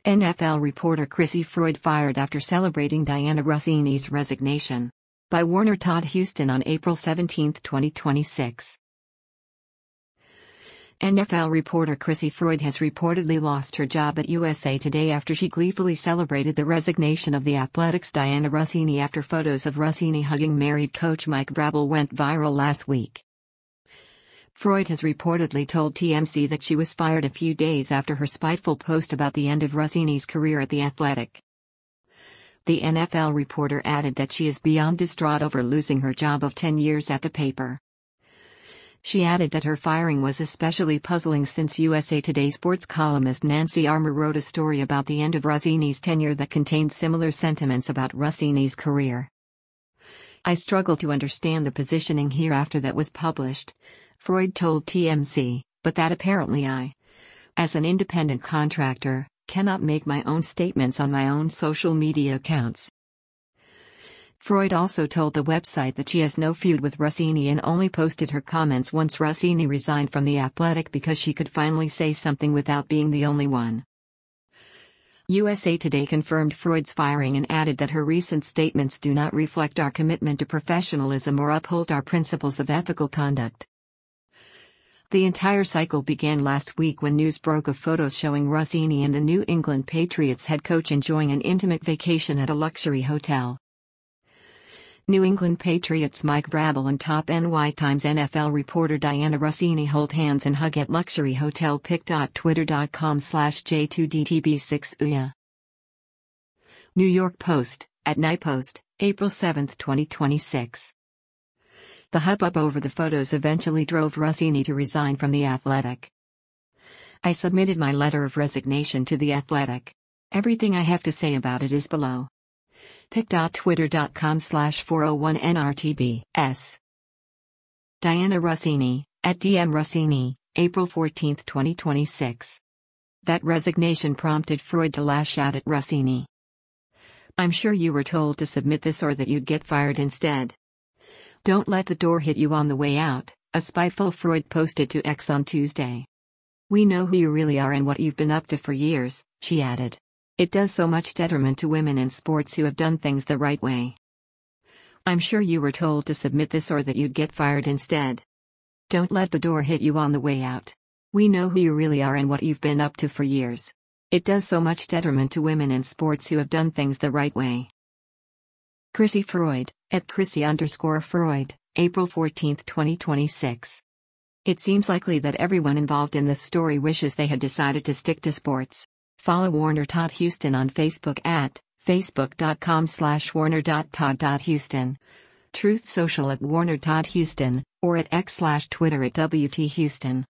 NFL reporter Chrissy Freud fired after celebrating Dianna Russini's resignation. By Warner Todd Huston on April 17, 2026. NFL reporter Chrissy Freud has reportedly lost her job at USA Today after she gleefully celebrated the resignation of the Athletic's Dianna Russini after photos of Russini hugging married coach Mike Vrabel went viral last week. Freud has reportedly told TMZ that she was fired a few days after her spiteful post about the end of Russini's career at The Athletic. The NFL reporter added that she is beyond distraught over losing her job of 10 years at the paper. She added that her firing was especially puzzling since USA Today sports columnist Nancy Armour wrote a story about the end of Russini's tenure that contained similar sentiments about Russini's career. "I struggle to understand the positioning here after that was published," Freud told TMZ, "but that apparently I, as an independent contractor, cannot make my own statements on my own social media accounts." Freud also told the website that she has no feud with Russini and only posted her comments once Russini resigned from The Athletic because she could finally say something without being the only one. USA Today confirmed Freud's firing and added that her recent statements do not reflect our commitment to professionalism or uphold our principles of ethical conduct. The entire cycle began last week when news broke of photos showing Russini and the New England Patriots head coach enjoying an intimate vacation at a luxury hotel. New England Patriots Mike Vrabel and top NY Times NFL reporter Dianna Russini hold hands and hug at luxury hotel pic.twitter.com/J2DTB6UYA. New York Post, at Night Post, April 7, 2026. The hubbub over the photos eventually drove Russini to resign from The Athletic. "I submitted my letter of resignation to The Athletic. Everything I have to say about it is below. pic.twitter.com/401NRTBS. Dianna Russini, at DM Russini, April 14, 2026. That resignation prompted Freud to lash out at Russini. "I'm sure you were told to submit this or that you'd get fired instead. Don't let the door hit you on the way out," a spiteful Freud posted to X on Tuesday. "We know who you really are and what you've been up to for years," she added. "It does so much detriment to women in sports who have done things the right way. I'm sure you were told to submit this or that you'd get fired instead. Don't let the door hit you on the way out. We know who you really are and what you've been up to for years. It does so much detriment to women in sports who have done things the right way." Chrissy Freud, at Chrissy_Freud, April 14, 2026. It seems likely that everyone involved in this story wishes they had decided to stick to sports. Follow Warner Todd Huston on Facebook at facebook.com/warner.todd.huston, Truth Social at Warner Todd Huston, or at X/Twitter at WT Huston.